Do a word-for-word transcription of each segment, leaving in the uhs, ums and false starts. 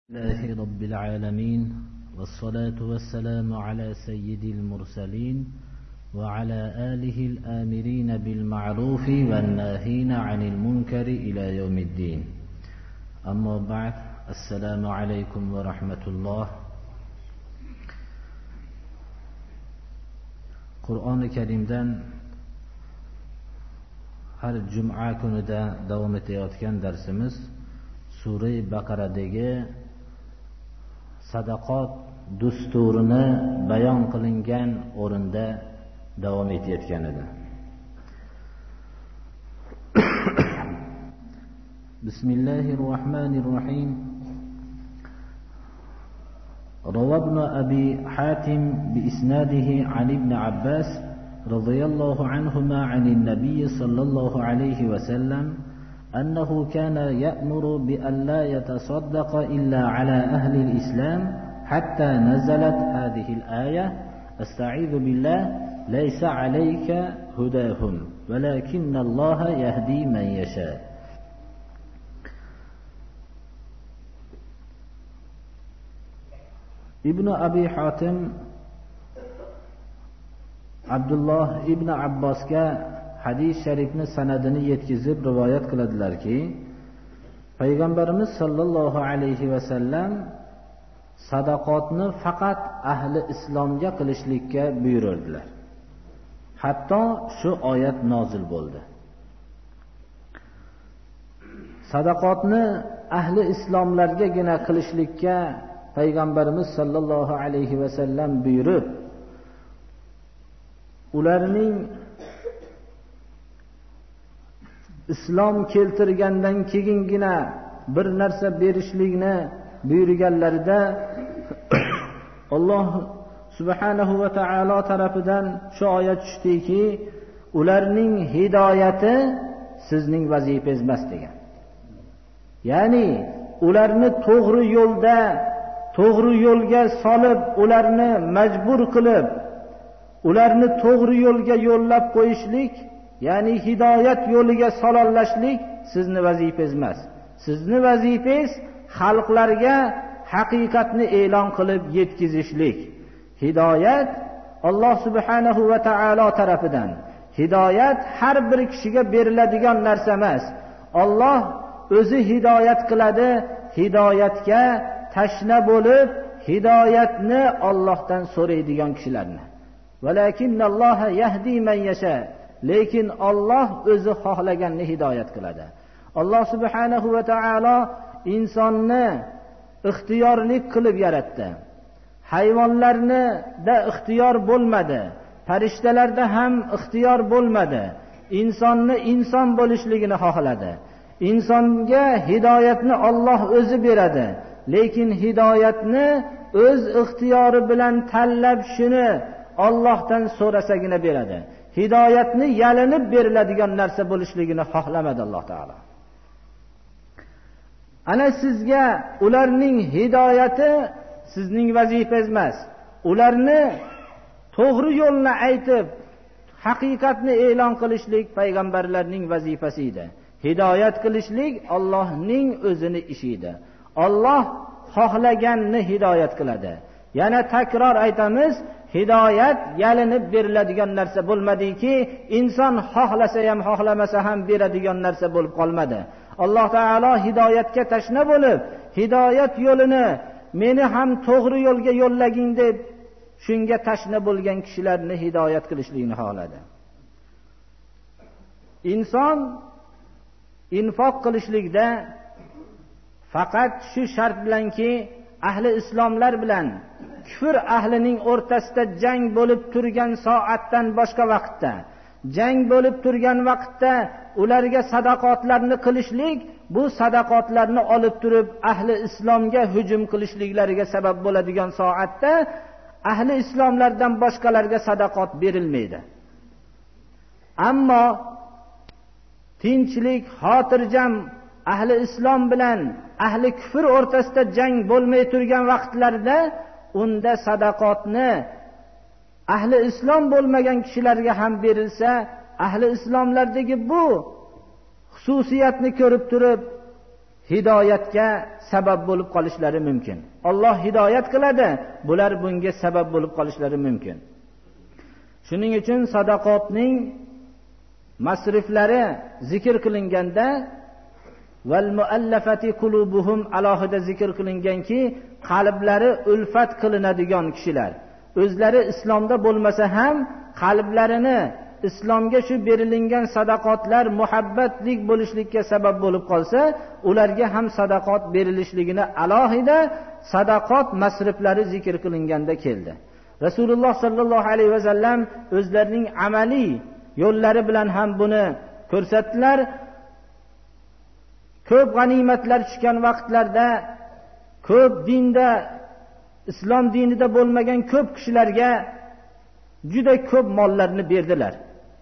لله رب العالمين والصلاة والسلام على سيد المرسلين وعلى آله الآمرين بالمعروف والناهين عن المنكر إلى يوم الدين. أما بعد، السلام عليكم ورحمة الله. Qur'oni Karimdan har juma kunida davom etayotgan darsimiz Sura Baqaradagi sadaqat dusturini bayon qilingan o'rinda davom etayotgan edi. Bismillahir Rahmanir Rahim. روى ابن أبي حاتم بإسناده عن ابن عباس رضي الله عنهما عن النبي صلى الله عليه وسلم أنه كان يأمر بأن لا يتصدق إلا على أهل الإسلام حتى نزلت هذه الآية: استعيذ بالله ليس عليك هداهم ولكن الله يهدي من يشاء. ibn Abi Hatim Abdulloh ibn Abbosga hadis sharifni sanadini yetkazib rivoyat qiladilarki, Payg'ambarimiz sollallohu alayhi vasallam sadaqotni faqat ahli islomga qilishlikka buyurdilar. Hatto shu oyat nozil bo'ldi. Sadaqotni ahli islomlargagina qilishlikka Payg'ambarimiz sollallohu alayhi vasallam buyurib, ularning islom keltirgandan keyingina bir narsa berishlikni buyurganlarida Alloh subhanahu va taolo tarafidan shu oyat tushdiki, ularning hidoyati sizning vazifangiz emas degan. Ya'ni ularni to'g'ri yo'lda to'g'ri yo'lga solib, ularni majbur qilib, ularni to'g'ri yo'lga yo'llab qo'yishlik, ya'ni hidoyat yo'liga sololashlik sizni vazifangiz emas. Sizni vazifangiz xalqlarga haqiqatni e'lon qilib yetkazishlik. Hidoyat Alloh subhanahu va taolo tarafidan. Hidoyat har bir kishiga beriladigan narsa emas. Alloh o'zi hidoyat qiladi. Hidoyatga tashna bo'lib, hidoyatni Allohdan so'raydigan kishilarni. Valakinnalloha yahdi man yasha. Lekin Alloh o'zi xohlaganni hidoyat qiladi. Alloh subhanahu va taolo insonni ixtiyorlik qilib yaratdi. Hayvonlarni da ixtiyor bo'lmadi. Farishtalarda ham ixtiyor bo'lmadi. Insonni inson bo'lishligini xohladi. Insonga hidoyatni Alloh o'zi beradi. Lekin hidoyatni o'z ixtiyori bilan tanlab shuni Allohdan so'rasagina beradi. Hidoyatni yalinib beriladigan narsa bo'lishligini xohlamadi Alloh taolo. Ana sizga ularning hidoyati sizning vazifangiz emas. Ularni to'g'ri yo'lni aytib, haqiqatni e'lon qilishlik payg'ambarlarning vazifasi edi. Hidoyat qilishlik Allohning o'zini ishi edi. Alloh xohlaganni hidoyat qiladi. Yana takror aytamiz, hidoyat yalinib beriladigan narsa bo'lmadiki, inson xohlasa ham xohlamasa ham beradigan narsa bo'lib qolmadi. Alloh taolo hidoyatga tashna bo'lib, hidoyat yo'lini meni ham to'g'ri yo'lga yo'llaging deb shunga tashna bo'lgan kishilarni hidoyat qilishligini xohladi. Inson infoq qilishlikda faqat shu shart bilanki, ahli islomlar bilan kufr ahlining o'rtasida jang bo'lib turgan soatdan boshqa vaqtda, jang bo'lib turgan vaqtda ularga sadaqotlarni qilishlik, bu sadaqotlarni olib turib ahli islomga hujum qilishliklariga sabab bo'ladigan soatda ahli islomlardan boshqalarga sadaqot berilmaydi. Ammo tinchlik, xotirjam ahli islom bilan ahli kufr o'rtasida jang bo'lmay turgan vaqtlarda unda sadaqotni ahli islom bo'lmagan kishilarga ham berilsa, ahli islomlardagi bu xususiyatni ko'rib turib hidoyatga sabab bo'lib qolishlari mumkin. Alloh hidoyat qiladi, bular bunga sabab bo'lib qolishlari mumkin. Shuning uchun sadaqotning masriflari zikr qilinganda val muallafati qulubuhum alohida zikr qilinganki, qalblari ulfat qilinadigan kishilar, o'zlari islomda bo'lmasa ham qalblarini islomga shu berilingan sadaqotlar muhabbatlik bo'lishlikka sabab bo'lib qolsa, ularga ham sadaqot berilishligini alohida sadaqot masriflari zikr qilinganda keldi. Rasululloh sallallohu alayhi vasallam o'zlarining amaliy yo'llari bilan ham buni ko'rsatdilar. Ko'p g'animatlar tushgan vaqtlarda ko'p dinda, islom dinida bo'lmagan ko'p kishilarga juda ko'p mollarni berdilar.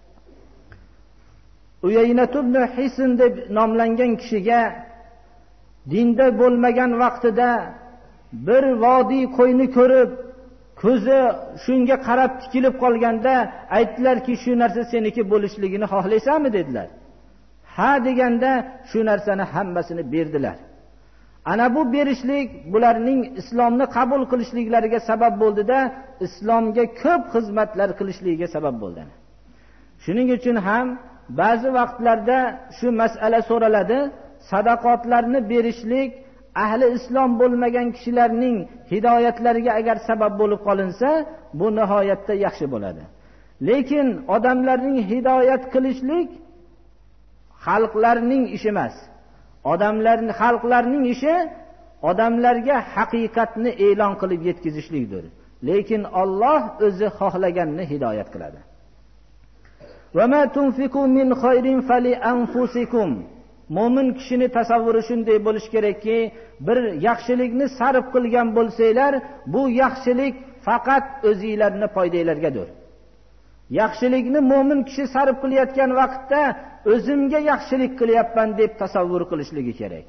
Uyaynat ibn Hisn deb nomlangan kishiga dinda bo'lmagan vaqtida bir vodiy qo'yni ko'rib, ko'zi shunga qarab tikilib qolganda aytdilarki, shu narsa seniki bo'lishligini xohlaysanmi dedilar. Ha deganda shu narsani hammasini berdilar. Ana bu berishlik bularning islomni qabul qilishliklariga sabab bo'ldida, islomga ko'p xizmatlar qilishligiga sabab bo'ldi. Shuning uchun ham ba'zi vaqtlarda shu masala so'raladi, sadaqotlarni berishlik ahli islom bo'lmagan kishilarning hidoyatlariga agar sabab bo'lib qolinsa, bu nihoyatda yaxshi bo'ladi. Lekin odamlarning hidoyat qilishlik xalqlarning ishi emas. Odamlarning, xalqlarning ishi odamlarga haqiqatni e'lon qilib yetkazishlikdir. Lekin Alloh o'zi xohlaganini hidoyat qiladi. Va ma tunfiqu min khayrin fali anfusikum. Mo'min kishini tasavvuri shunday bo'lish kerakki, bir yaxshilikni sarf qilgan bo'lsanglar, bu yaxshilik faqat o'zingizlarning foydangizlargadir. Yaxshilikni mo'min kishi sarf qilayotgan vaqtda o'zimga yaxshilik qilyapman deb tasavvur qilishligi kerak.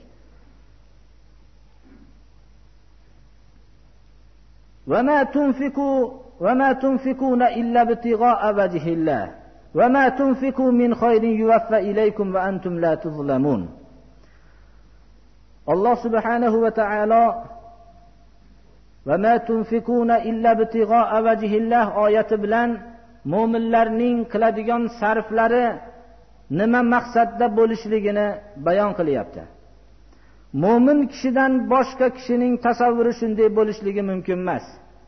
Va ma tunfiqu va ma tunfiquna illa ibtigha'a wajhillah va ma tunfiqu min khayrin yuwaffa ilaykum va antum la tuzlamun. Alloh subhanahu va taolo va ma tunfiquna illa ibtigha'a wajhillah oyati bilan mo'minlarning qiladigan sarflari nima maqsadda bo'lishligini bayon qilyapti. Mo'min kishidan boshqa kishining tasavvuri shunday bo'lishligi mumkin emas.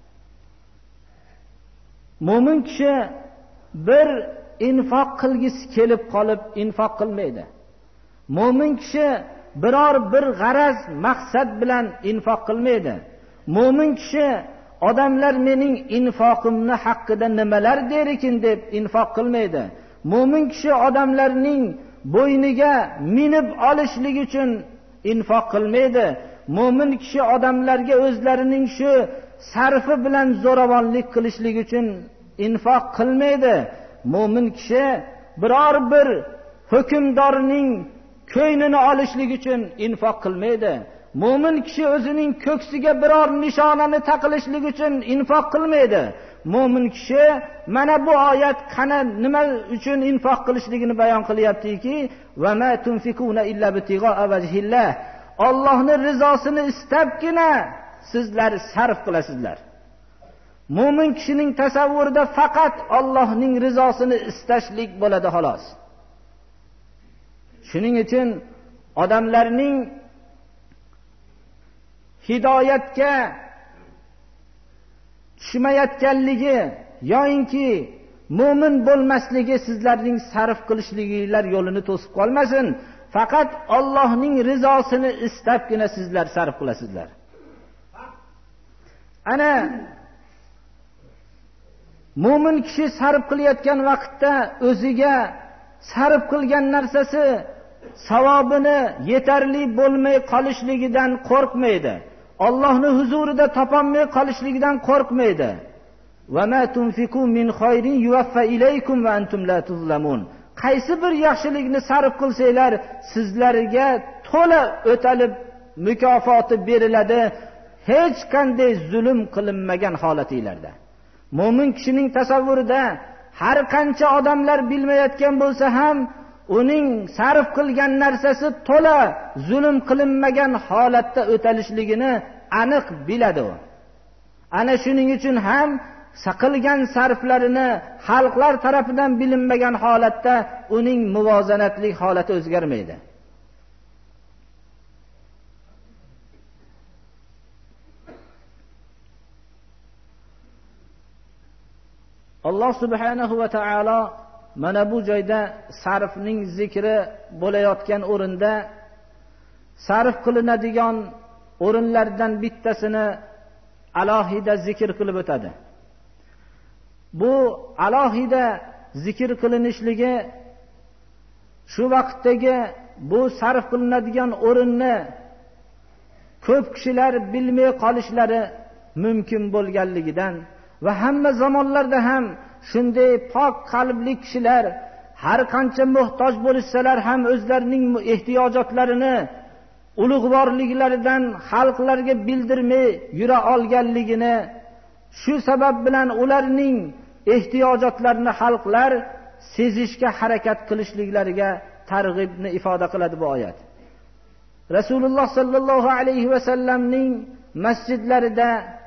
Mo'min kishi bir infoq qilgisi kelib qolib infoq qilmaydi. Mo'min kishi biror bir g'araz maqsad bilan infoq qilmaydi. Mo'min kishi odamlar mening infoqimni haqida nimalar der ekan deb infoq qilmaydi. Mo'min kishi odamlarning bo'yniga minib olishlik uchun infoq qilmaydi. Mo'min kishi odamlarga o'zlarining shu sarfi bilan zo'ravonlik qilishlik uchun infoq qilmaydi. Mo'min kishi biror bir hukmdorning ko'nglini olishlik uchun infoq qilmaydi. Mo'min kishi o'zining ko'ksiga biror nishonani taqilishlik uchun infoq qilmaydi. Mo'min kishi mana bu oyat qana nima uchun infoq qilishligini bayon qilyaptiki, va ma tunfiquna illa ibtigha'a wajhillah. Allohning rizosini istabgina sizlar sarf qilasizlar. Mo'min kishining tasavvurida faqat Allohning rizosini istashlik bo'ladi xolos. Shuning uchun odamlarning hidoyatga tushmayotganligi yoinki mo'min bo'lmasligi sizlarning sarf qilishliginglar yo'lini to'sib qolmasin. Faqat Allohning rizosini istabgina sizlar sarf qilasizlar. Ana mo'min kishi sarf qilayotgan vaqtda o'ziga sarf qilgan narsasi savobini yetarli bo'lmay qolishligidan qo'rqmaydi. Allohning huzurida topolmay qolishligidan qo'rqmaydi. Va ma tunfiqu min khayrin yuwaffa ilaykum va antum la tuzlamun. Qaysi bir yaxshilikni sarf qilsanglar, sizlarga to'la o'talib mukofoti beriladi, hech qanday zulm qilinmagan holatinglarda. Mo'min kishining tasavvurida har qancha odamlar bilmayotgan bo'lsa ham, uning sarf qilgan narsasi to'la zulm qilinmagan holatda o'talishligini aniq biladi. u ana shuning uchun ham qilgan sarflarini xalqlar tarafidan bilinmagan holatda uning muvozanatli holati o'zgarmaydi. Alloh subhanahu va taolo mana bu joyda sarfning zikri bo'layotgan o'rinda sarf qilinadigan o'rinlardan bittasini alohida zikr qilib o'tadi. Bu alohida zikr qilinishligi shu vaqtdagi bu sarf qilinadigan o'rinni ko'p kishilar bilmay qolishlari mumkin bo'lganligidan va hamma zamonlarda ham shunday pok qalbli kishilar har qancha muhtoj bo'lsalar ham o'zlarining ehtiyojotlarini ulug'vorliklaridan xalqlarga bildirmay yura olganligini, shu sabab bilan ularning ehtiyojotlarini xalqlar sezishga harakat qilishliklariga targ'ibni ifoda qiladi bu oyat. Rasululloh sallallohu alayhi va sallamning masjidlarida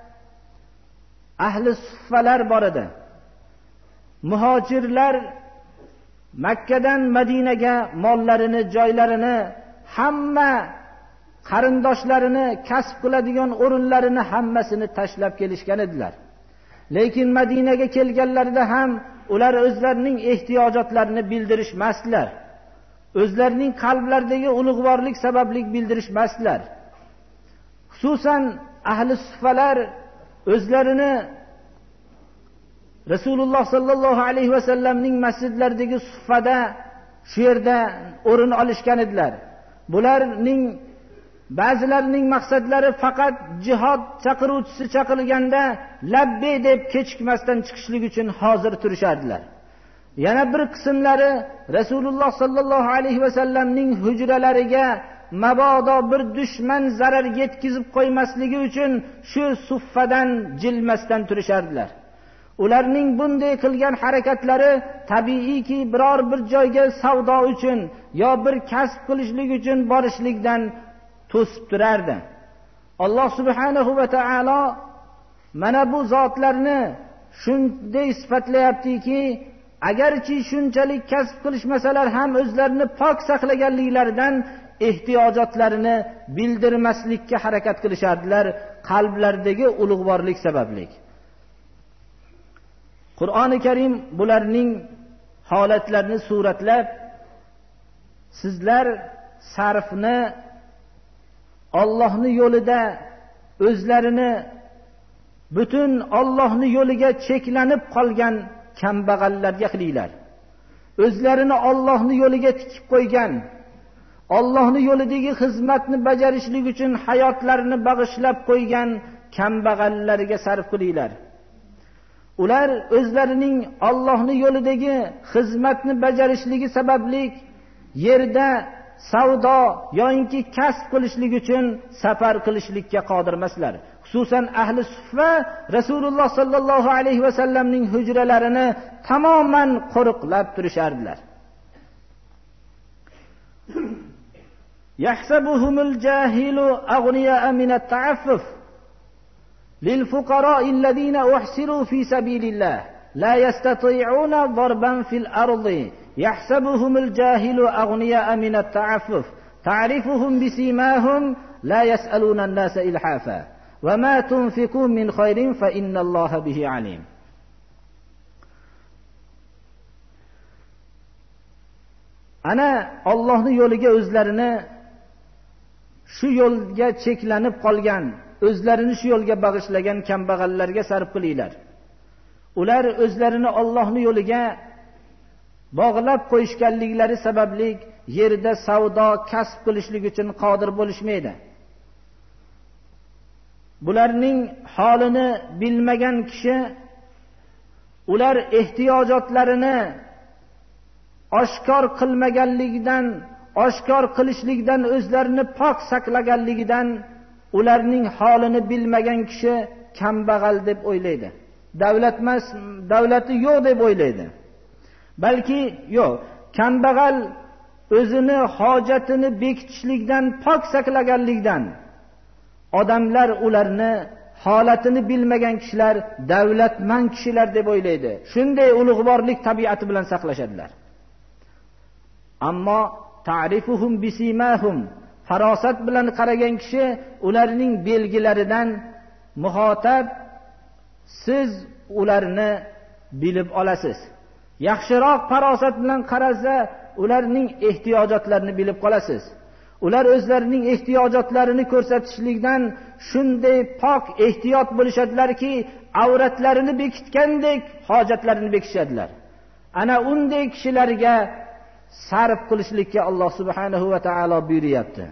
ahli suffalar bor edi. Muhojirlar Makkadan Madinaga mollarini, joylarini, hamma qarindoshlarini, kasb qiladigan o'rinlarini hammasini tashlab kelishgan edilar. Lekin Madinaga kelganlarida ham ular o'zlarining ehtiyojotlarini bildirishmasdilar. O'zlarining qalblaridagi ulug'vorlik sababli bildirishmasdilar. Xususan ahli suffalar o'zlarini Rasululloh sallallohu alayhi va sallamning masjidlaridagi suffada shu yerda o'rin olishgan edilar. Bularning ba'zilarining maqsadlari faqat jihad chaqiruvchisi chaqirilganda labbay deb kechikmasdan chiqishlik uchun hozir turishardilar. Yana bir qismlari Rasululloh sallallohu alayhi va sallamning hujralariga mabodo bir dushman zarar yetkazib qo'ymasligi uchun shu suffadan jilmasdan turishardilar. Ularning bunday qilgan harakatlari tabiiyki biror bir joyga savdo uchun yo bir kasb qilishlik uchun borishlikdan to'sib turardi. Alloh subhanahu va taolo mana bu zotlarni shunday sifatlayaptiki, agarchi shunchalik kasb qilishmasalar ham o'zlarini pok saqlaganliklaridan ehtiyojotlarini bildirmaslikka harakat qilishardilar, qalblaridagi ulug'vorlik sababli. Qur'oni Karim bularning holatlarini suratlab, sizlar sarfni Allohning yo'lida o'zlarini butun Allohning yo'liga cheklanib qolgan kambag'allarga qilinglar. O'zlarini Allohning yo'liga tikib qo'ygan, Allohning yo'lidagi xizmatni bajarishlik uchun hayotlarini bag'ishlab qo'ygan kambag'allarga sarf qilinglar. Ular o'zlarining Allohning yo'lidagi xizmatni bajarishligi sababli yerda savdo yoki kasb qilishlik uchun safar qilishlikka qodir emaslar. Xususan ahli suffa Rasululloh sallallohu alayhi va sallamning hujralarini tamoman qo'riqlab turishardilar. Yahsabuhumul jahilu aghniya min at-ta'affuf للفقراء الذين أحسروا في سبيل الله لا يستطيعون ضربا في الأرض يحسبهم الجاهل أغنياء من التعفف تعرفهم بسيماهم لا يسألون الناس إلحافا وما تنفقوا من خير فإن الله به عليم. Ana Allohning yo'liga o'zlarini shu yo'lga cheklanib qolgan, o'zlarini shu yo'lga bag'ishlagan kambag'allarga sarf qilinglar. Ular o'zlarini Allohning yo'liga bog'lab qo'yishganliklari sababli yerda savdo kasb qilishlik uchun qodir bo'lishmaydi. Bularning holini bilmagan kishi ular ehtiyojotlarini oshkor qilmaganligidan, oshkor qilishlikdan o'zlarini pok saqlaganligidan ularning holini bilmagan kishi kambag'al deb o'ylaydi. Davlatmas, davlati yo'q deb o'ylaydi. Balki yo'q, kambag'al o'zini hojatini bekitishlikdan pok saqlaganlikdan odamlar ularni holatini bilmagan kishilar davlatmand kishilar deb o'ylaydi. Shunday ulug'vorlik tabiati bilan saqlashadilar. Ammo ta'rifuhum bisimahum, farosat bilan qaragan kishi ularning belgilaridan muhotab, siz ularni bilib olasiz. Yaxshiroq farosat bilan qarasa, ularning ehtiyojotlarini bilib qolasiz. Ular o'zlarining ehtiyojotlarini ko'rsatishlikdan shunday pok ehtiyot bo'lishadilarki, avratlarini bekitgandek hojatlarini bekitishadilar. Ana unday kishilarga sarf qilishlikka Alloh subhanahu va taolo buyuryapti.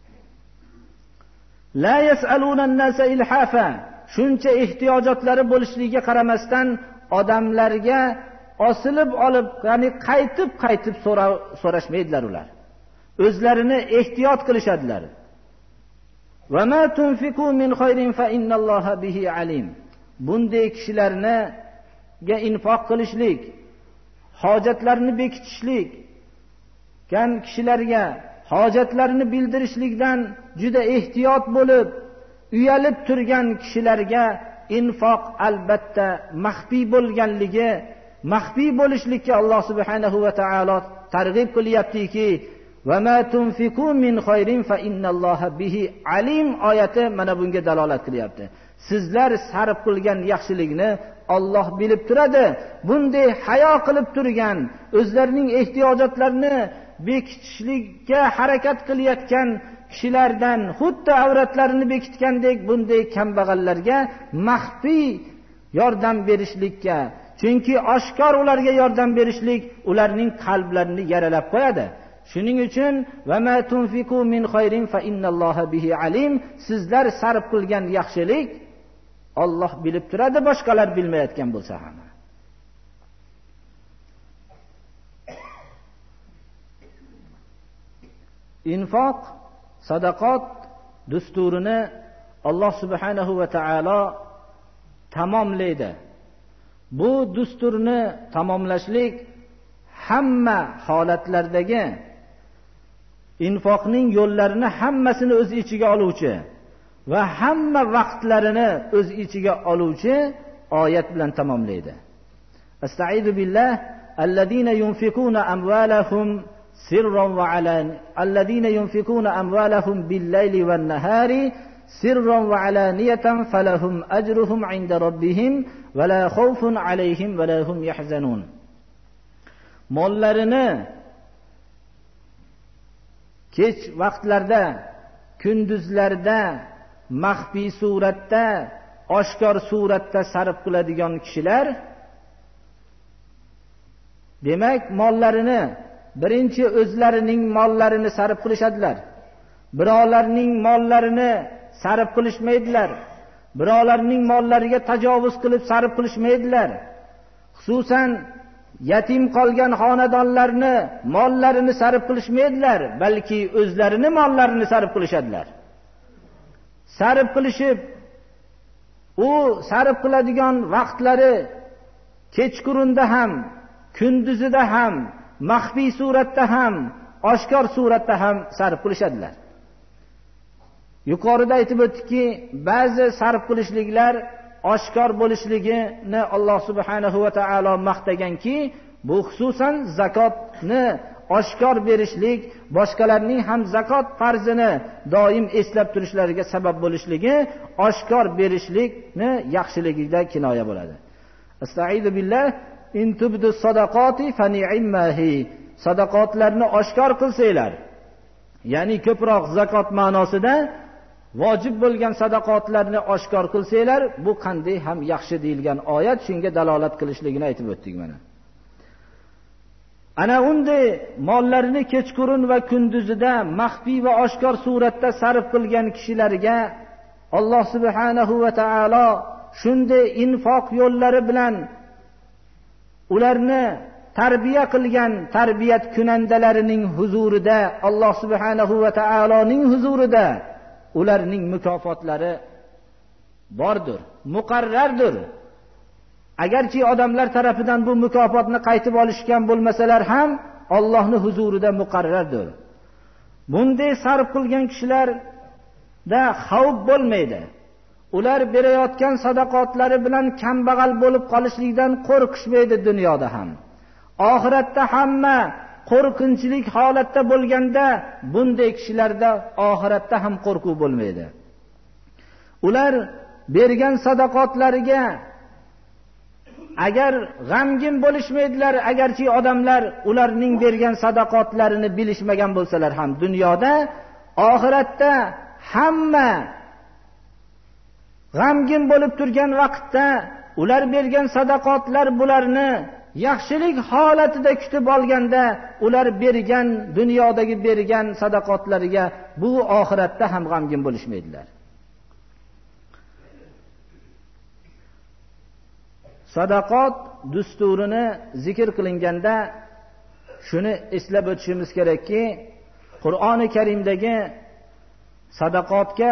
La yas'aluna an-nasa ilhafa. Shuncha ehtiyojotlari bo'lishligiga qaramasdan odamlarga osilib olib, ya'ni qaytib-qaytib so'rashmaydilar ular. O'zlarini ehtiyot qilishadilar. Va ma tunfiqu min khayrin fa innalloha bihi alim. Bunday kishilarga infoq qilishlik, hojatlarini bekitishlik, kan kishilarga hojatlarini bildirishlikdan juda ehtiyot bo'lib, uyalib turgan kishilarga infoq albatta maxfiy bo'lganligi, maxfiy bo'lishlikka Alloh subhanahu va taolo targ'ib qilyaptiki, va ma tunfiqu min khayrin fa innalloha bihi alim oyati mana bunga dalolat qilyapti. Sizlar sarf qilgan yaxshilikni Alloh bilib turadi. Bunday hayo qilib turgan, o'zlarining ehtiyojotlarini bekitishlikka harakat qilayotgan kishilardan xuddi avratlarini bekitgandek bunday kambag'allarga maxfiy yordam berishlikka, chunki oshkor ularga yordam berishlik ularning qalblarini yaralab qo'yadi. Shuning uchun va ma tunfiqu min khayrin fa innalloha bihi alim, sizlar sarf qilgan yaxshilik Alloh bilib turadi, boshqalar bilmayotgan bo'lsa ham. Infoq, sadaqat dasturini Alloh subhanahu va taolo tamomlaydi. Bu dasturni tamomlashlik hamma holatlardagi infoqning yo'llarini hammasini o'z ichiga oluvchi va hamma vaqtlarini o'z ichiga oluvchi oyat bilan tamomlaydi. Astaizu billah alladina yunfiquna amwalahum sirran va alan alladina yunfiquna amwalahum bil-layli wan-nahari sirran va alaniyatan falahum ajruhum 'inda rabbihim va la khawfun 'alayhim va la hum yahzanun. Mollarini kech vaqtlarda, kunduzlarda, maxfiy suratda, oshkor suratda sarf qiladigan kishilar, demak, mollarini birinchi o'zlarining mollarini sarf qilishadilar. Birovlarning mollarini sarf qilishmaydilar. Birovlarning mollariga tajovuz qilib sarf qilishmaydilar. Xususan yatim qolgan xonadonlarni mollarini sarf qilishmaydilar, balki o'zlarini mollarini sarf qilishadilar. Sarf qilishib, u sarf qiladigan vaqtlari kechqurunda ham, kunduzida ham, maxfiy suratda ham, oshkor suratda ham sarf qilishadilar. Yuqorida aytib o'tdikki, ba'zi sarf qilishliklar oshkor bo'lishligini Alloh subhanahu va taolo maqtaganki, bu xususan zakotni oshkor berishlik, boshqalarning ham zakot farzini doim eslab turishlariga sabab bo'lishligi oshkor berishlikni yaxshiligida kinoya bo'ladi. Astaizu billah in tubdu sadaqati fa ni'mahi. Sadaqotlarni oshkor qilsanglar, ya'ni ko'proq zakot ma'nosida vojib bo'lgan sadaqotlarni oshkor qilsanglar, bu qanday ham yaxshi deyilgan oyat shunga dalolat qilishligini aytib o'tdik mana. Ana unday mollarini kechqurun va kunduzida maxfiy va oshkor suratda sarf qilgan kishilarga Alloh subhanahu va taolo shunday infoq yo'llari bilan ularni tarbiya qilgan tarbiyat kunandalarining huzurida, Alloh subhanahu va taoloning huzurida ularning mukofotlari bordir, muqarrardir. Agarchi odamlar tarafidan bu mukofotni qaytib olishgan bo'lmasalar ham, Allohning huzurida muqarrardir. Bunday sarf qilgan kishilarda xavf bo'lmaydi. Ular berayotgan sadaqatlari bilan kambag'al bo'lib qolishlikdan qo'rqishmaydi dunyoda ham. Oxiratda hamma qo'rqinchlik holatda bo'lganda bunday kishilarda oxiratda ham qo'rquv bo'lmaydi. Ular bergan sadaqatlariga agar g'amgin bo'lishmaydilar, agarchi odamlar ularning bergan sadaqatlarini bilishmagan bo'lsalar ham, dunyoda, oxiratda hamma g'amgin bo'lib turgan vaqtda ular bergan sadaqatlar bularni yaxshilik holatida kutib olganda, ular bergan dunyodagi bergan sadaqatlariga bu oxiratda ham g'amgin bo'lishmaydilar. Sadaqat dasturini zikr qilinganda shuni eslab o'tishimiz kerakki, Qur'oni Karimdagi sadaqatga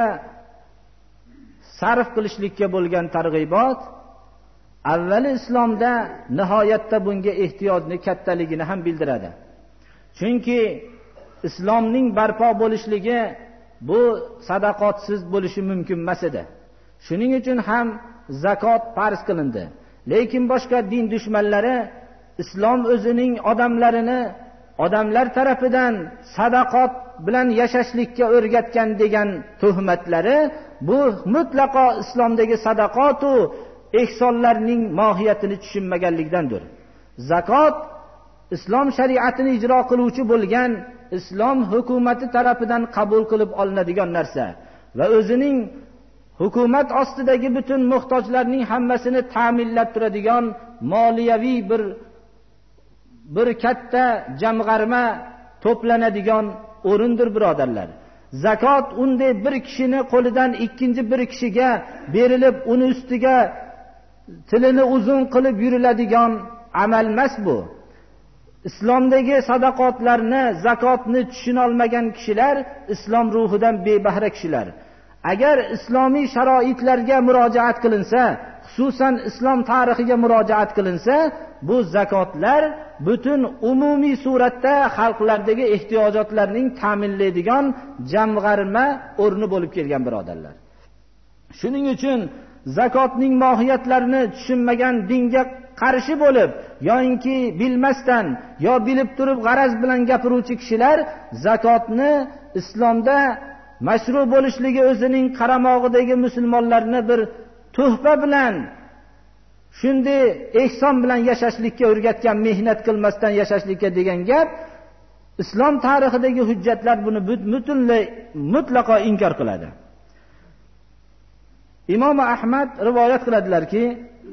sarf qilishlikka bo'lgan targ'ibot avvali islomda nihoyatda bunga ehtiyojni kattaligini ham bildiradi. Chunki islomning barpo bo'lishligi bu sadaqatsiz bo'lishi mumkin emas edi. Shuning uchun ham zakot farz qilindi. Lekin boshqa din dushmanlari islom o'zining odamlarini odamlar tarafidan sadaqat bilan yashashlikka o'rgatgan degan tuhmatlari bu mutlaqo islomdagi sadaqat u ehsonlarning mohiyatini tushunmaganlikdandir. Zakot islom shariatini ijro qiluvchi bo'lgan islom hukumati tarafidan qabul qilib olinadigan narsa va o'zining hukumat ostidagi butun muhtojlarning hammasini ta'minlab turadigan moliyaviy bir bir katta jamg'arma to'planadigan o'rindir, birodarlar. Zakot unday bir kishini qo'lidan ikkinchi bir kishiga berilib, uni ustiga tilini uzun qilib yuriladigan amal emas bu. Islomdagi sadaqatlarni, zakotni tushuna olmagan kishilar islom ruhidan bebahra kishilar. Agar islomiy sharoitlarga murojaat qilinsa, xususan islom tarixiga murojaat qilinsa, bu zakotlar butun umumiy suratda xalqlardagi ehtiyojotlarning ta'minlaydigan jamg'arma o'rni bo'lib kelgan, birodarlar. Shuning uchun zakotning mohiyatlarini tushunmagan, dinga qarshi bo'lib yoki bilmasdan yo bilib turib g'araz bilan gapiruvchi kishilar zakotni islomda mashru bo'lishligi o'zining qaramog'idagi musulmonlarni bir tuhfa bilan, shunday ehson bilan yashashlikka o'rgatgan, mehnat qilmasdan yashashlikka degan gap, islom tarixidagi hujjatlar buni butunlay mutlaqo inkor qiladi. Imom Ahmad rivoyat qiladilarki,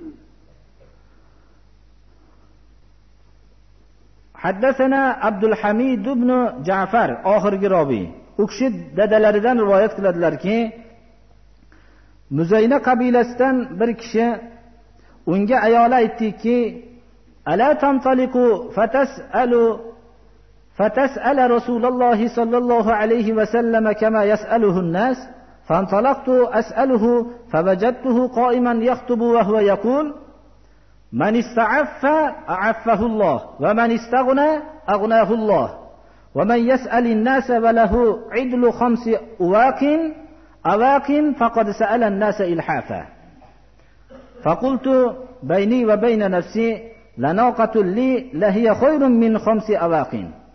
Haddathana Abdul Hamid ibn Ja'far, oxirgi roviy. U kishi dadalaridan rivoyat qiladilarki, Muzayna qabilasidan bir kishi unga ayoli aytdiki, ala tantaliqu fatas'alu fatas'ala Rasululloh sallallohu alayhi va sallam kama yas'aluhu an-nas, fantalaqtu as'aluhu fawajadtuhu qa'iman yaktubu wa huwa yaqul man ista'affa a'affahu Allah wa man istaghna aghnahu Allah wa man yas'al an-nasa wa lahu 'idlu khamsi awaqin awaqin faqad sa'ala an-nasa ilhafa. فقلت بيني وبين نفسي لناقة لي لهي خير من خمس أواق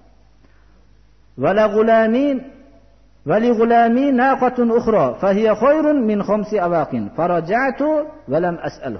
ولغلامين ولغلامي ناقة أخرى فهي خير من خمس أواق فرجعت ولم أسأله.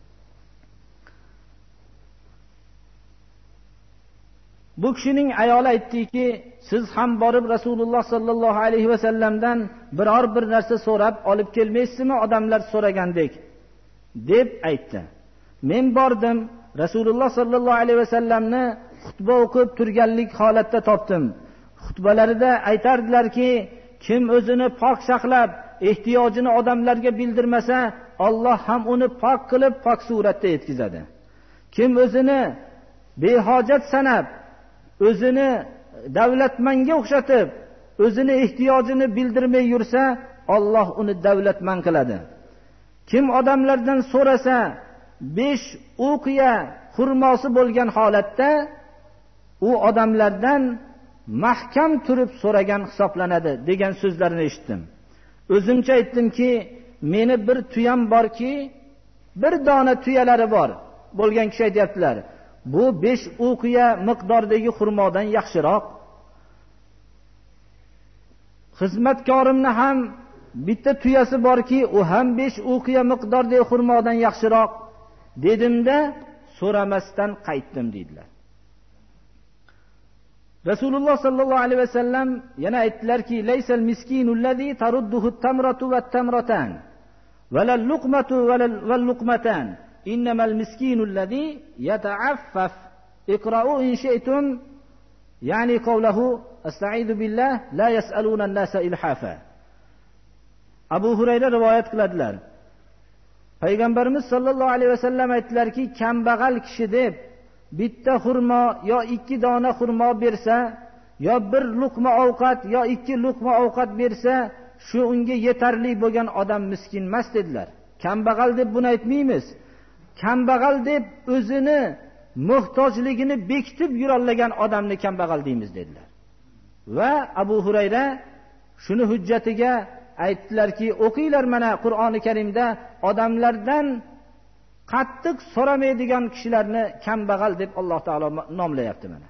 Bu kishining ayoli aytdiki, siz ham borib Rasululloh sallallohu alayhi va sallamdan biror bir narsa so'rab olib kelmaysizmi, odamlar so'ragandek deb aytdi. Men bordim, Rasululloh sallallohu alayhi va sallamni xutba o'qib turganlik holatda topdim. Xutbalarida aytardilarki, kim o'zini pok saqlab, ehtiyojini odamlarga bildirmasa, Alloh ham uni pok qilib pok suratda yetkazadi. Kim o'zini behojat sanab, o'zini davlatmanga o'xshatib, o'zini ehtiyojini bildirmay yursa, Alloh uni davlatman qiladi. Kim odamlardan so'rasa, besh uqiya xurmosi bo'lgan holatda u odamlardan mahkam turib so'ragan hisoblanadi degan so'zlarini eshitdim. O'zimcha aytdimki, meni bir tuyam borki, bir dona tuyalari bor bo'lgan kishi aytibdilar, bu besh uqiya miqdordagi xurmodan yaxshiroq. Xizmatkorimni ham bitta tuyasi borki, u ham besh uqiya miqdordagi xurmodan yaxshiroq dedimda, so'ramasdan qaytdim dedilar. Rasululloh sallallohu alayhi vasallam yana aytdilarki, laysal miskinul ladzi tarudduhu at-tamratu wat-tamratan wala al-luqmatu wala al-luqmatan innamal miskinul ladzi yata'affaf. Iqra'u in shi'tum, ya'ni qawluhu asta'izu billah la yas'aluna an-nasa ilhafa. Abu Hurayra rivoyat qiladilar. Payg'ambarimiz sallallohu alayhi vasallam aytdilarki, kambag'al kishi deb bitta xurmo yo ikki dona xurmo bersa, yo bir luqma ovqat yo ikki luqma ovqat bersa, shu unga yetarli bo'lgan odam miskin emas dedilar. Kambag'al deb buni aytmaymiz. Kambag'al deb o'zini muhtojligini bekitib yurolgan odamni kambag'al deymiz dedilar. Va Abu Hurayra shuni hujjatiga aytdilarki, o'qinglar mana Qur'oni Karimda odamlardan qattiq so'ramaydigan kishilarni kambag'al deb Alloh taolo nomlayapti mana.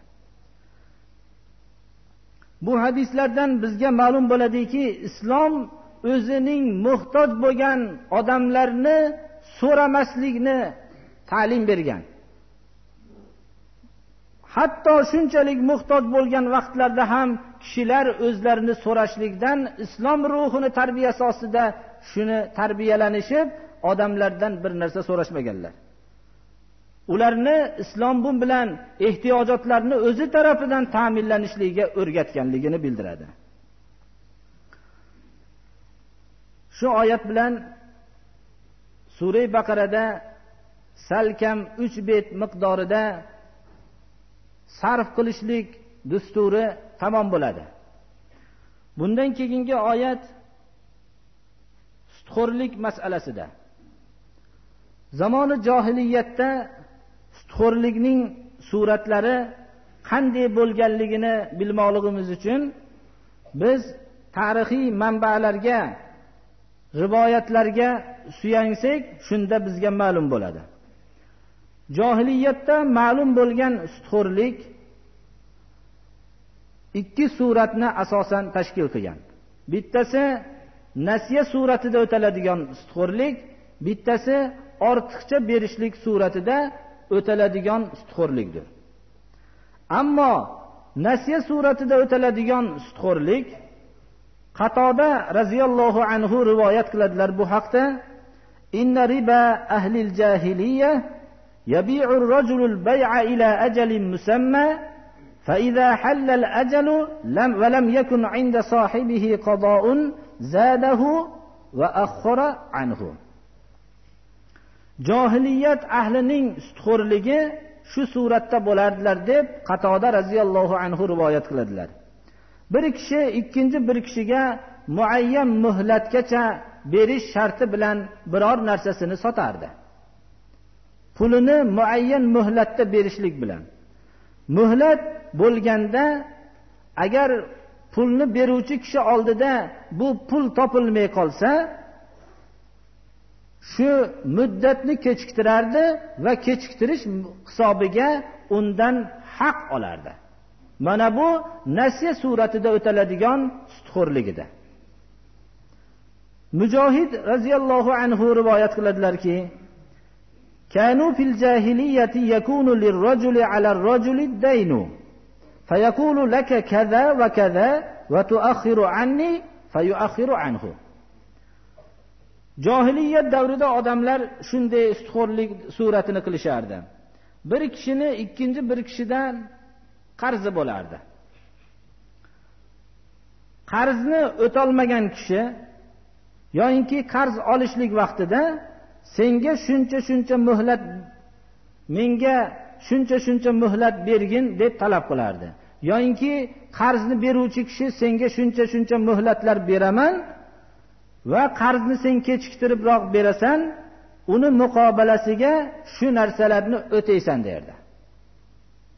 Bu hadislardan bizga ma'lum bo'ladiki, islom o'zining muhtoj bo'lgan odamlarni so'ramaslikni ta'lim bergan. Hatto shunchalik muhtoj bo'lgan vaqtlarda ham kishilar o'zlarini so'rashlikdan islom ruhini tarbiyasi ostida shuni tarbiyalanishib, odamlardan bir narsa so'rashmaganlar. Ularni islom bu bilan ehtiyojotlarni o'zi tarafidan ta'minlanishligiga o'rgatganligini bildiradi. Shu oyat bilan Sura Baqarada salkam uch bet miqdorida sarf qilishlik dasturi tamom bo'ladi. Bundan keyingi oyat sutxo'rlik masalasida. Zamoni johiliyatda sutxo'rlikning suratlari qanday bo'lganligini bilmoqligimiz uchun biz tarixiy manbalarga, rivoyatlarga suyansak, shunda bizga ma'lum bo'ladi. Johiliyatda ma'lum bo'lgan sutxo'rlik ikki suratni asosan tashkil qilgan. Bittasi nasiya suratida o'taladigan sutxo'rlik, bittasi ortiqcha berishlik suratida o'taladigan sutxo'rlikdir. Ammo nasiya suratida o'taladigan sutxo'rlik Qatoda radhiyallohu anhu rivoyat qiladilar bu haqda. Inna riba ahlil jahiliyya yabi'u ar-rajulu al-bay'a ila ajalin musamma fa idha halla al-ajalu lam wa lam yakun 'inda sahibihi qada'un zadahu wa akhkhara anhu. Johiliyat ahlining sutxo'rligi shu suratda bo'lardilar deb Qatoda radhiyallohu anhu rivoyat qiladilar. Bir kishi ikkinchi bir kishiga muayyan muhlatgacha berish sharti bilan biror narsasini sotardi. Pulini muayyan muhlatda berishlik bilan. Muhlat bo'lganda agar pulni beruvchi kishi oldida bu pul topilmay qolsa, shu muddatni kechiktirardi va kechiktirish hisobiga undan haq olardi. Mana bu nasiya suratida o'taladigan sutxo'rligida. Mujohid radhiyallohu anhu rivoyat qiladilarki, kanu fil jahiliyati yakunu lirrajuli ala ar-rajuli ad-daynu fayaqulu laka kaza va kaza va tu'akhiru anni fayu'akhiru anhu. Johiliyat davrida odamlar shunday sutxo'rlik suratini qilishardi. Bir kishini ikkinchi bir kishidan qarzi bo'lardi. Qarzni o'tolmagan kishi yoki qarz olishlik vaqtida senga shuncha shuncha muhlat, menga shuncha shuncha muhlat bergin deb talab qilardi. Yoki qarzni beruvchi kishi senga shuncha shuncha muhlatlar beraman va qarzni sen kechiktiribroq berasan, uni muqobalasiga shu narsalarni o'taysan derdi.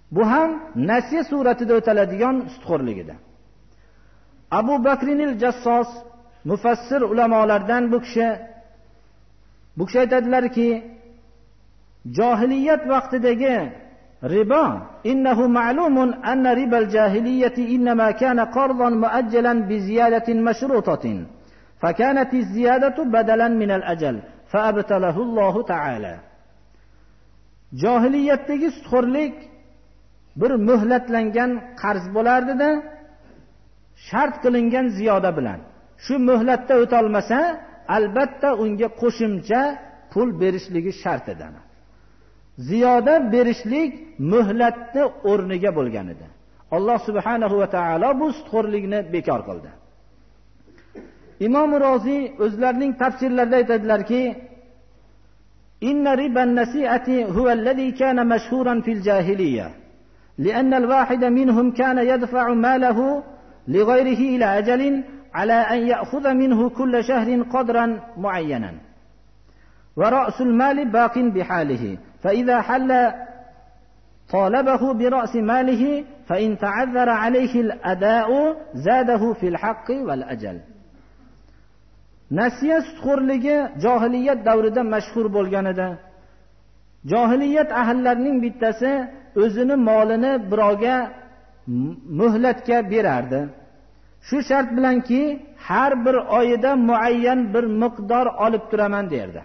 Bu ham nasiya suratida o'taladigan sutxo'rligidir. Abu Bakrinil Jassos mufassir ulamolardan bu kishi bu kishi aytadilarki, jahiliyat vaqtidagi ribo innahu ma'lumun anna ribal jahiliyati innama kana qardan muajjalan bi ziyadatin mashrutatin fakanat az-ziyadatu badalan min al-ajal fa'abtalahu Allahu ta'ala. Jahiliyatdagi sutxo'rlik bir muhlatlangan qarz bo'lardi-da, shart qilingan ziyoda bilan. Shu muhlatda o'ta olmasa, albatta unga qo'shimcha pul berishligi shart edi. Ziyoda berishlik muhlatni o'rniga bo'lgan edi. Alloh subhanahu va taolo bu sutxo'rlikni bekor qildi. Imom Rozi o'zlarining tafsirlarida aytadilarki, inna riban nasi'ati huwa alladhi kana mashhuran fil jahiliyya لأن الواحد منهم كان يدفع ماله لغيره إلى أجل على أن يأخذ منه كل شهر قدرا معينا ورأس المال باق بحاله فإذا حل طالبه برأس ماله فإن تعذر عليه الأداء زاده في الحق والأجل. Nasiya sutxo'rligi jahiliyat davrida mashhur bo'lgan edi. Jahiliyat ahllarining bittasi o'zini molini birovga muhlatga berardi. Shu shart bilanki, har bir oyida muayyan bir miqdor olib turaman derdi.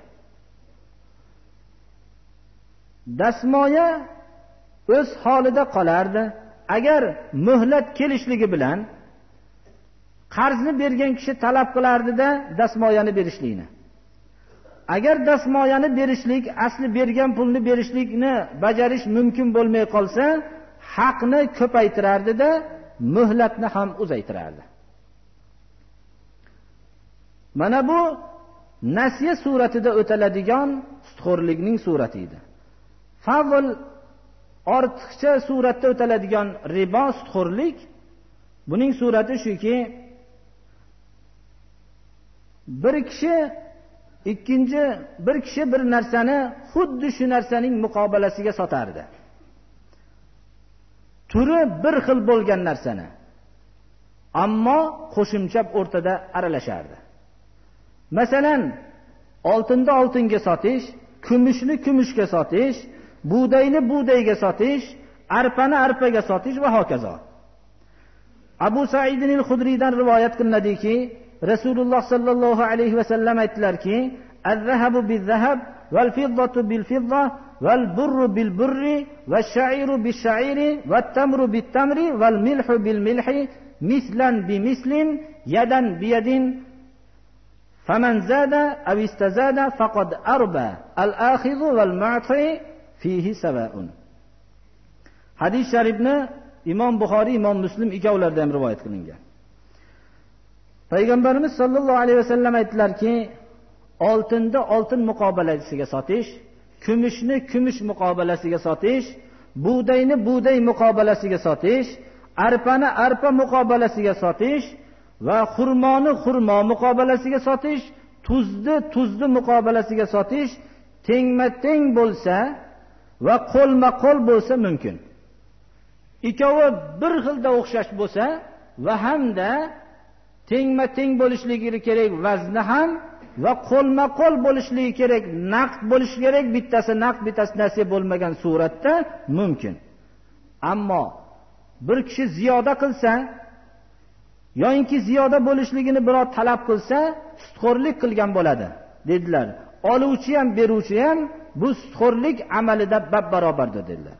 Dasmoya o'z holida qolardi. Agar muhlat kelishligi bilan qarzni bergan kishi talab qilardi-da dasmoyani berishlikni. Agar dasmoyani berishlik, asli bergan pulni berishlikni bajarish mumkin bo'lmay qolsa, haqni ko'paytirardi-da, muhlatni ham uzaytirardi. Mana bu nasiya suratida o'taladigan sutxo'rlikning surati edi. Favl ortiqcha suratda o'taladigan ribo sutxo'rlik, buning surati shuki, bir kishi ikkinchi bir kishi bir narsani xuddi shu narsaning muqobalasiga sotardi. Turi bir xil bo'lgan narsani, ammo qo'shimcha o'rtada aralashardi. Masalan, oltinni oltinga sotish, kumushni kumushga sotish, bug'doyni bug'doyga sotish, arpani arpaga sotish va hokazo. Abu Sa'id al-Khudriydan rivoyat qilinadiki, Rasululloh sallallohu alayhi va sallam aytdilarki, "Az-zahabu biz-zahab val-fiddatu bil-fidda val-burru bil-burri vash-sha'iru bish-sha'iri wat-tamru bit-tamri val-milhu bil-milhi mislan bi-mislin yadan bi-yadin faman zada aw istazada faqad arba al-akhidhu wal-mu'ti fihi sawa'un." Hadis sharifni Imom Buxoriy, Imom Muslim ikkovlaridan ham rivoyat qilingan. Payg'ambarimiz sollallohu alayhi vasallam aytdilarki, oltinni oltin muqobalasiga sotish, kumushni kumush muqobalasiga sotish, bug'doyni bug'doy muqobalasiga sotish, arpani arpa muqobalasiga sotish va xurmoni xurmo muqobalasiga sotish, tuzni tuzni muqobalasiga sotish tengma-teng bo'lsa va qo'lma-qo'l bo'lsa mumkin. Ikkovi bir xilda o'xshash bo'lsa va hamda tengma-teng bo'lishligi kerak vazni ham va qo'lma-qo'l bo'lishligi kerak, naqd bo'lishi kerak, bittasi naqd, bittasi nasiya bo'lmagan suratda mumkin. Ammo bir kishi ziyoda qilsa yoki ziyoda bo'lishligini birov talab qilsa, sutxo'rlik qilgan bo'ladi, dedilar. Oluvchi ham, beruvchi ham bu sutxo'rlik amalida bab-barobardir dedilar.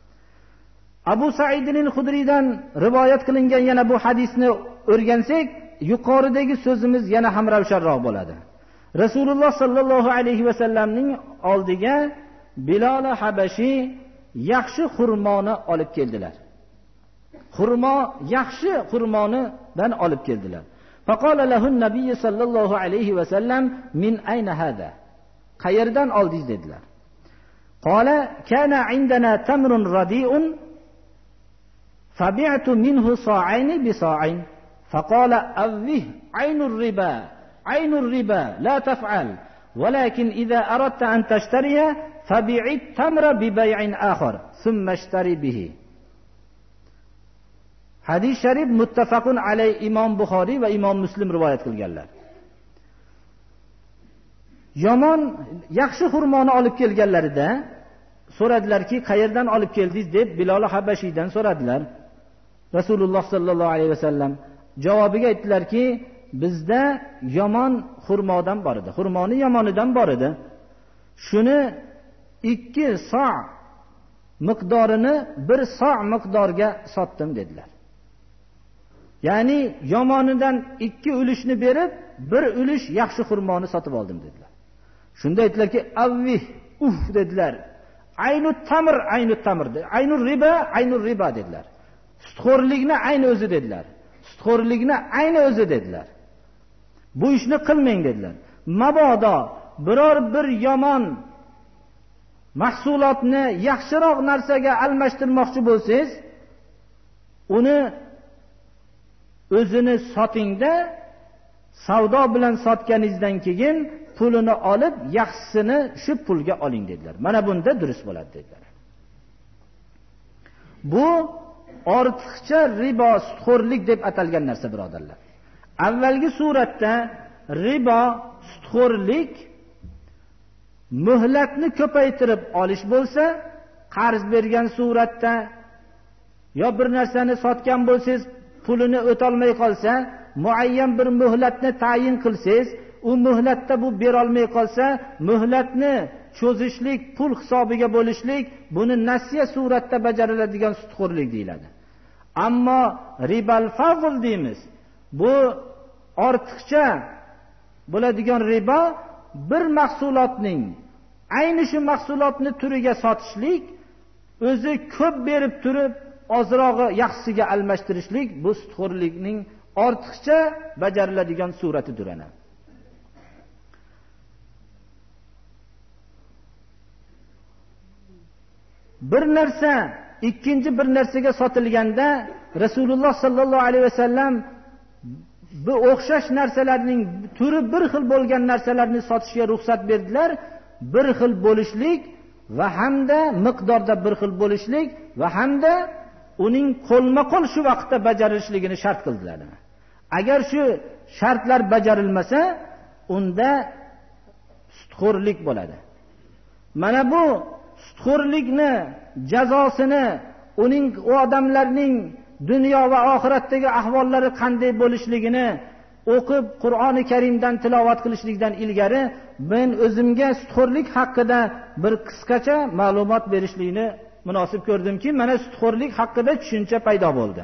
Abu Sa'id al-Khudriydan rivoyat qilingan yana bu hadisni o'rgansak, yuqoridagi so'zimiz yana ham ravshanroq bo'ladi. Rasululloh sallallohu alayhi va sallamning oldiga Bilal Habashi yaxshi xurmoni olib keldilar. Xurmo yaxshi xurmonidan olib keldilar. Faqala lahu an-nabiy sallallohu alayhi va sallam min ayna hada? Qayerdan oldingiz dedilar. Qala kana indana tamrun radi'un fabi'tu minhu sa'ayn bi sa'ayn. فقال أوه عين الربا عين الربا لا تفعل ولكن إذا أردت أن تشتري فبيع التمر ببيع آخر ثم اشتري به Hadis sharif muttafaqun alay, Imom Buxoriy va Imom Muslim rivoyat qilganlar. Yomon, yaxshi xurmoni olib kelganlarida so'radilarki, qayerdan olib keldingiz deb Bilol Habashiydan so'radilar. Rasululloh sallallohu alayhi vasallam javobiga aytdilarki, bizda yomon xurmodan bor edi. Xurmoni yomonidan bor edi. Shuni ikki so' miqdorini bir so' miqdorga sotdim dedilar. Ya'ni yomonidan ikki ulushni berib, bir ulush yaxshi xurmoni sotib oldim dedilar. Shunda aytdilarki, avvih, uf dedilar. Aynut tamr, aynut tamr. Aynur riba, aynur riba dedilar. Sutxo'rlikni ayni o'zi dedilar. Sutxo'rlikni ayni o'zi dedilar. Bu ishni qilmang dedilar. Mabodo biror bir yomon mahsulotni yaxshiroq narsaga almashtirmoqchi bo'lsangiz, uni o'zini sotingda, savdo bilan sotganingizdan keyin pulini olib, yaxshisini shu pulga oling dedilar. Mana bunda durust bo'ladi dedilar. Bu ortiqcha ribo, sutxo'rlik deb atalgan narsa, birodarlar. Avvalgi suratda ribo, sutxo'rlik muhlatni ko'paytirib olish bo'lsa, qarz bergan suratda yo bir narsani sotgan bo'lsangiz, pulini o'tolmay qolsa, muayyan bir muhlatni tayin qilsangiz, u muhlatda bu berolmay qolsa, muhlatni cho'zishlik, pul hisobiga bo'lishlik, buni nasiya suratda bajariladigan sutxo'rlik deyiladi. Ammo ribal fazl deymiz. Bu ortiqcha bo'ladigan ribo, bir mahsulotning ayni shu mahsulotni turiga sotishlik, o'zi ko'p berib turib ozrog'i yaxshisiga almashtirishlik, bu sutxo'rlikning ortiqcha bajariladigan suratidir ana. Bir narsa ikkinchi bir narsaga sotilganda Rasululloh sallallohu alayhi vasallam bu o'xshash narsalarning turi bir xil bo'lgan narsalarni sotishga ruxsat berdilar. Bir xil bo'lishlik va hamda miqdorda bir xil bo'lishlik va hamda uning qo'lma-qo'l shu vaqtda bajarilishligini shart qildilar. Agar shu shartlar bajarilmasa, unda sutxo'rlik bo'ladi. Mana bu sutxo'rlikni jazosini, uning u odamlarning dunyo va oxiratdagi ahvollari qanday bo'lishligini o'qib, Qur'oni Karimdan tilovat qilishlikdan ilgari men o'zimga sutxo'rlik haqida bir qisqacha ma'lumot berishlikni munosib ko'rdimki, mana sutxo'rlik haqida tushuncha paydo bo'ldi.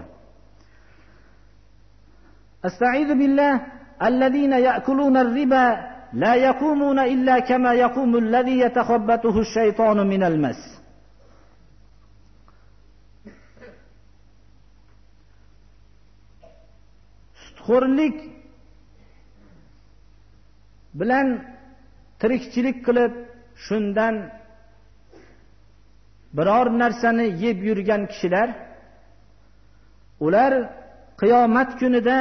Astaizu billah, allazina ya'kuluna ar-riba la yaqumuna illa kama yaqumu allazi yatakhabbathu ash-shaytanu minal mas. Sutxo'rlik bilan tirikchilik qilib, shundan biror narsani yeb yurgan kishilar, ular qiyomat kunida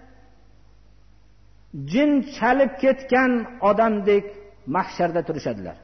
jin chalib ketgan odamdek mahsharda turishadilar.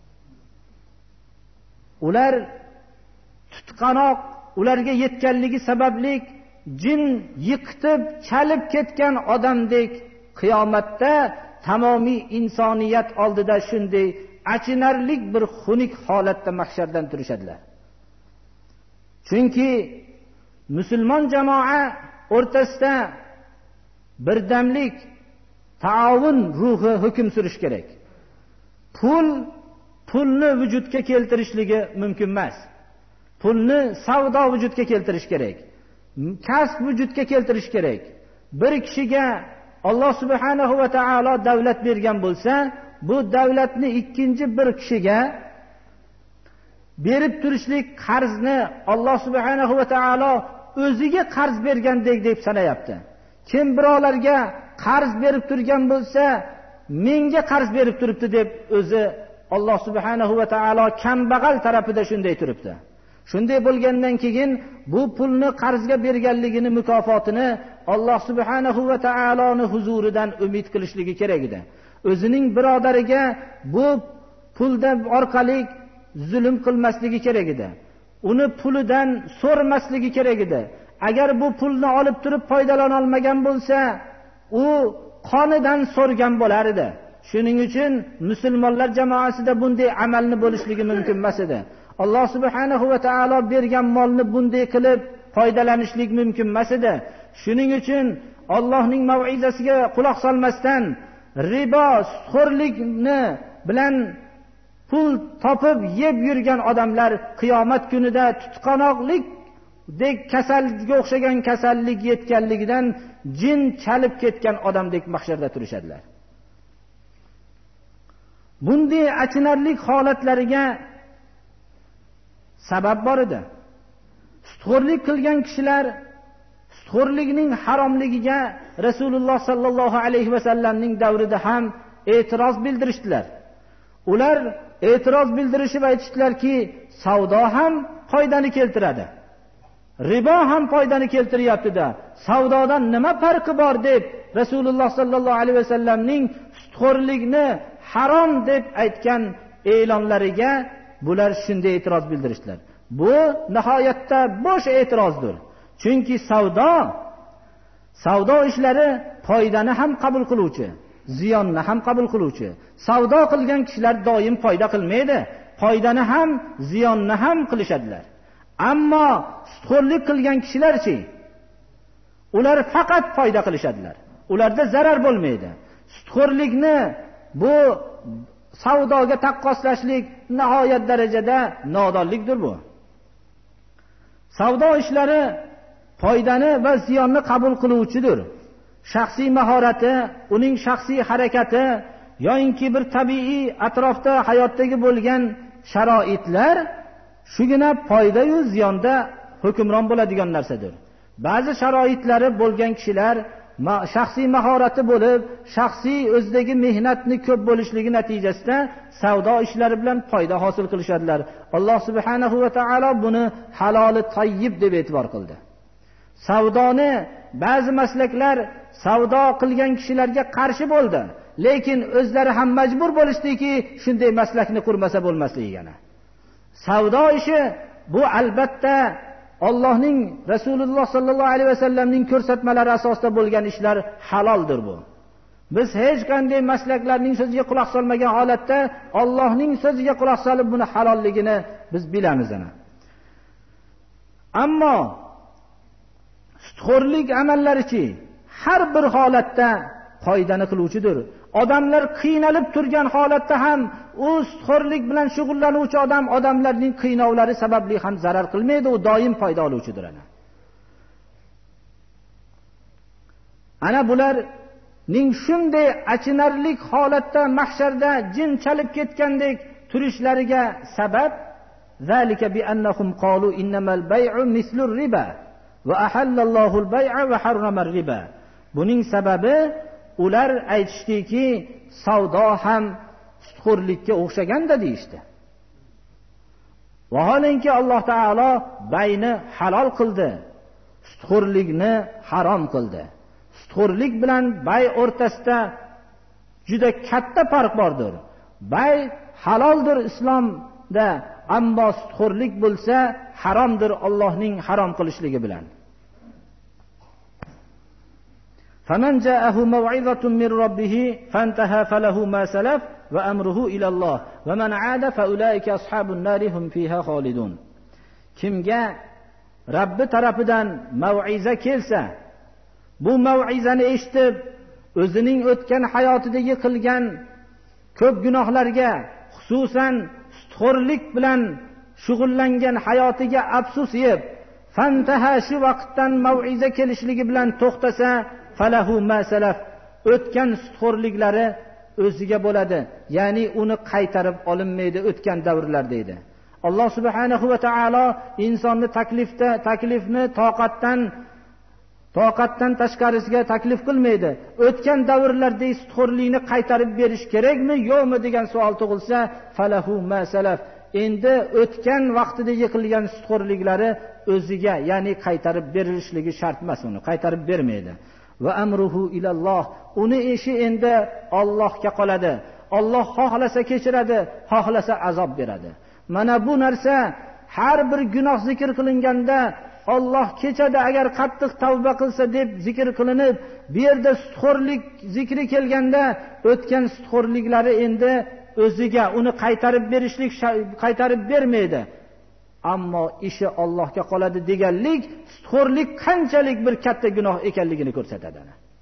Ular tutqanoq, ularga yetganligi sababli jin yiqitib chalib ketgan odamdek qiyomatda tamomiy insoniyat oldida shunday achinarlik bir xunuk holatda mahshardan turishadilar. Chunki musulmon jamoa o'rtasida birdamlik, taovun ruhi hukm surish kerak. Pul pulni vujudga keltirishligi mumkin emas. Pulni savdo vujudga keltirish kerak. Kasb vujudga keltirish kerak. Bir kishiga Alloh subhanahu va taolo davlat bergan bo'lsa, bu davlatni ikkinchi bir kishiga berib turishlik qarzni Alloh subhanahu va taolo o'ziga qarz bergandek deb sanayapti. Kim birovlarga qarz berib turgan bo'lsa, menga qarz berib turibdi deb o'zi Alloh subhanahu va taolo kambag'al tarafida shunday turibdi. Shunday bo'lgandan keyin bu pulni qarzga berganligini mukofotini Alloh subhanahu va taoloning huzuridan umid qilishligi kerak edi. O'zining birodariga bu puldan orqali zulm qilmasligi kerak edi. Uni pulidan so'rmasligi kerak edi. agar bu pulni olib turib foydalana olmagan bo'lsa, u qonidan so'rgan bo'lar edi. Shuning uchun musulmonlar jamoasida bunday amalni bo'lishligi mumkin emas edi. Alloh subhanahu va taolo bergan molni bunday qilib foydalanishlik mumkin emas edi. Shuning uchun Allohning mav'izasiga quloq solmasdan ribo, xo'rlikni bilan pul topib yeb yurgan odamlar qiyomat kunida tutqanoqlik dek kasalga o'xshagan kasallik yetganligidan jin chalib ketgan odamdek mahsharda turishadilar. Bunday achinarli holatlariga sabab bor edi. Sutxo'rlik qilgan kishilar sutxo'rlikning haromligiga Rasululloh sallallohu alayhi va sallamning davrida ham e'tiroz bildirishdilar. Ular e'tiroz bildirishib aytishdilarki, savdo ham foydani keltiradi. Ribo ham foydani keltiryapti-da. Savdodan nima farqi bor deb Rasululloh sallallohu alayhi va sallamning sutxo'rlikni harom deb aytgan e'lonlariga bular shunday e'tiroz bildirishdilar. Bu nihoyatda bo'sh e'tirozdir. Chunki savdo savdo ishlari foydani ham qabul qiluvchi, ziyonni ham qabul qiluvchi. Savdo qilgan kishilar doim foyda qilmaydi, foydani ham, ziyonni ham qilishadilar. Ammo sutxo'rlik qilgan kishilarchi, ular faqat foyda qilishadilar. Ularda zarar bo'lmaydi. Sutxo'rlikni bu savdoga taqqoslashlik nihoyat darajada nodonlikdir bu. Savdo ishlari foydani va ziyonni qabul qiluvchidir. Shaxsiy mahorati, uning shaxsiy harakati yoinki bir tabiiy atrofda hayotdagi bo'lgan sharoitlar shugina foyda va ziyonda hukmron bo'ladigan narsadir. Ba'zi sharoitlari bo'lgan kishilar shaxsiy mahorati bo'lib, shaxsiy o'zidagi mehnatni ko'p bo'lishligi natijasida savdo ishlari bilan foyda hosil qilishadilar. Alloh subhanahu va taolo buni halol tayyib deb e'tibor qildi. Savdoni ba'zi maslaklar savdo qilgan kishilarga qarshi bo'ldi, lekin o'zlari ham majbur bo'lishdiki, shunday maslakni qurmasa bo'lmasligini. Savdo ishi bu albatta Allohning Rasululloh sallallohu alayhi va sallamning ko'rsatmalari asosida bo'lgan ishlar haloldir bu. Biz hech qanday maslaklarning so'ziga quloq solmagan holatda Allohning so'ziga quloq solib buni halolligini biz bilamiz ana. Ammo sutxo'rlik amallarichi har bir holatda foydani qiluvchidir. Odamlar qiynalib turgan holatda ham u sutxo'rlik bilan shug'ullanuvchi odam odamlarning qiynovlari sababli ham zarar qilmaydi, u doim foyda oluvchidir ana. Ana bularning shunday achinarli holatda mahsharda jin chalib ketgandek turishlariga sabab zalika bi annahum qalu innamal bay'u mislur riba va ahallallohu al-bay'a va harrama ar-riba. Buning sababi ular aytishdiki, savdo ham sutxo'rlikka o'xshaganda deyishdi. Vaholanki Alloh taolo bayni halol qildi, sutxo'rlikni harom qildi. Sutxo'rlik bilan bay o'rtasida juda katta farq bordir. Bay haloldir islomda, ammo sutxo'rlik bo'lsa haromdir Allohning harom qilishligi bilan. فمن جاءه موعظة من ربه فانتهى فله ما سلف وأمره إلى الله ومن عاد فأولئك أصحاب النار هم فيها خالدون. Kimga Rabbi tarafidan mav'iza kelsa, bu mav'izani eshitib o'zining o'tgan hayotidagi qilgan ko'p gunohlarga, xususan sutxo'rlik bilan shug'ullangan hayotiga afsus yeb, fantaha shu vaqtdan mav'iza kelishligi bilan to'xtasa, falahu ma salaf, o'tgan sutxo'rliklari o'ziga bo'ladi, ya'ni uni qaytarib olinmaydi o'tgan davrlar deydi. Alloh subhanahu va taolo insonni taklifda taklifni toqatdan toqatdan tashqarisiga taklif qilmaydi. O'tgan davrlardagi sutxo'rlikni qaytarib berish kerakmi, yo'qmi degan savol tug'ilsa, falahu ma salaf, endi o'tgan vaqtida yiqilgan sutxo'rliklari o'ziga, ya'ni qaytarib berilishligi shart emas, uni qaytarib bermaydi. Va amruhu ilalloh, uni ishi endi Allohga qoladi. Alloh xohlasa kechiradi, xohlasa azob beradi. Mana bu narsa har bir gunoh zikr qilinganda Alloh kechada agar qattiq tavba qilsa deb zikr qilinib, bu yerda sutxo'rlik zikri kelganda o'tgan sutxo'rliklari endi o'ziga uni qaytarib berishlik qaytarib bermaydi. Ammo ishi Allohga qoladi deganlik sutxo'rlik qanchalik bir katta gunoh ekanligini ko'rsatadi.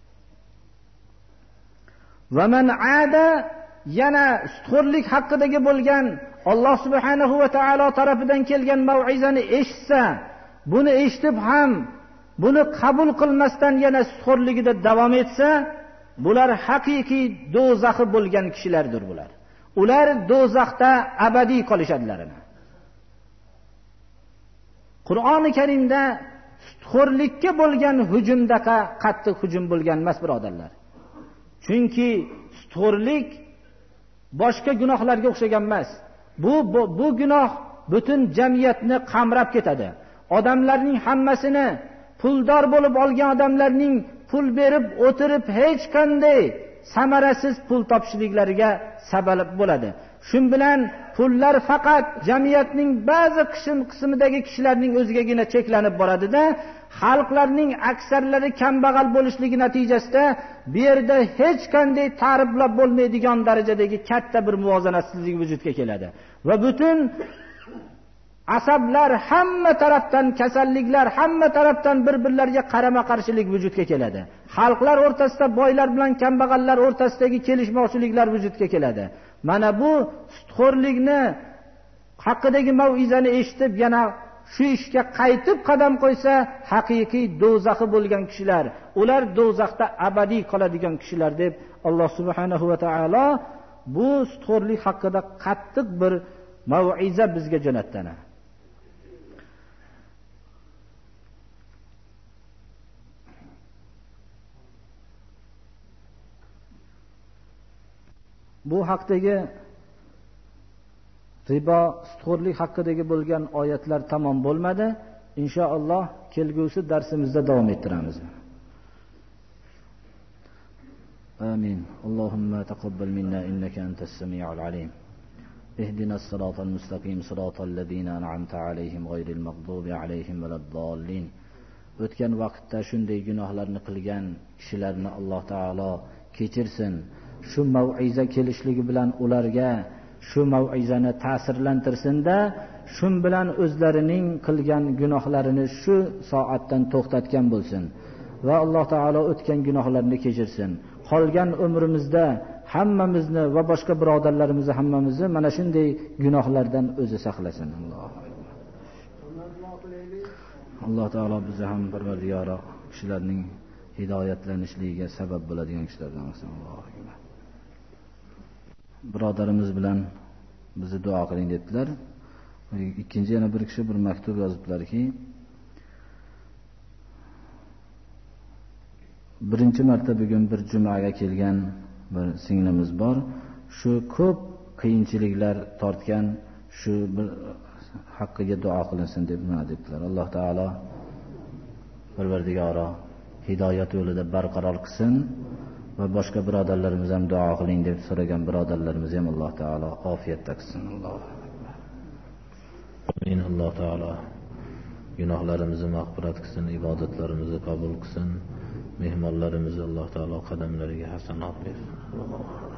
Va man aada, yana sutxo'rlik haqidagi bo'lgan Alloh subhanahu va taolo tarafidan kelgan mau'izani eshitsa, buni eshitib ham buni qabul qilmasdan yana sutxo'rligida davom etsa, bular haqiqiy do'zaxi bo'lgan kishilardir bular. Ular do'zaxda abadiy qolishadilar. Qur'oni Karimda sutxo'rlikka bo'lgan hujumdaqa qattiq hujum bo'lgan emas, birodarlar. Chunki sutxo'rlik boshqa gunohlarga o'xshagan emas. Bu, bu bu gunoh butun jamiyatni qamrab ketadi. Odamlarning hammasini, puldor bo'lib olgan odamlarning pul berib o'tirib hech qanday samarasiz pul topishliklariga sabab bo'ladi. Shun bilan pullar faqat jamiyatning ba'zi qism qismidagi kishilarning o'zigagina cheklanib boradida, xalqlarning aksarlari kambag'al bo'lishligi natijasida bu yerda hech qanday ta'riflab bo'lmaydigan darajadagi katta bir muvozanatsizlik vujudga keladi va butun asablar, hamma tarafdan kasalliklar, hamma tarafdan bir-birlariga qarama-qarshilik vujudga keladi. Xalqlar o'rtasida boylar bilan kambag'allar o'rtasidagi kelishmovchiliklar vujudga keladi. Mana bu sutxo'rlikni haqidagi mau'izani eshitib yana shu ishga qaytib qadam qo'ysa, haqiqiy do'zaxi bo'lgan kishilar, ular do'zaxda abadiy qoladigan kishilar deb Alloh subhanahu va taolo bu sutxo'rlik haqida qattiq bir mau'iza bizga jo'natdi. Bu haqdagi ribo, sutxo'rlik haqidagi bo'lgan oyatlar tamom bo'lmadi. Inshaalloh kelgusi darsimizda davom ettiramiz. Amin. Allohumma taqabbal minna innaka antas samiul alim. Ihdinas siratal mustaqim, siratal ladzina an'amta alayhim ghayril maghdubi alayhim waladdallin. O'tgan vaqtda shunday gunohlarni qilgan kishilarni Alloh taolo kechirsin. Shu mau'iza kelishligi bilan ularga shu mau'izani ta'sirlantirsin-da, shun bilan o'zlarining qilgan gunohlarini shu soatdan to'xtatgan bo'lsin va Alloh taolo o'tgan gunohlarni kechirsin. Qolgan umrimizda hammamizni va boshqa birodarlarimizni hammamizni mana shunday gunohlardan o'zi saqlasin. Alloh taolo bizni ham Parvardigoro kishilarning hidoyatlanishligiga sabab bo'ladigan kishilardan bo'lsin. Allohga birodarimiz bilan bizni duo qiling dedilar. Ikkinchi yana bir kishi bir maktub yoziblarki, birinchi marta bugun bir jumaga kelgan bir singlimiz bor. Shu ko'p qiyinchiliklar tortgan, shu bir haqqiga duo qilinsin deb nima dedilar. Alloh taolo Parvardigoro hidoyat yo'lida barqaror qilsin. Va boshqa birodarlarimiz ham duo qiling deb so'ragan birodarlarimiz ham Alloh taolo ofiyatda qilsin. Alloh amin. Alloh taolo gunohlarimizni mag'firat qilsin, ibodatlarimizni qabul qilsin. Mehmonlarimizni Alloh taolo qadamlariga hasanat bersin.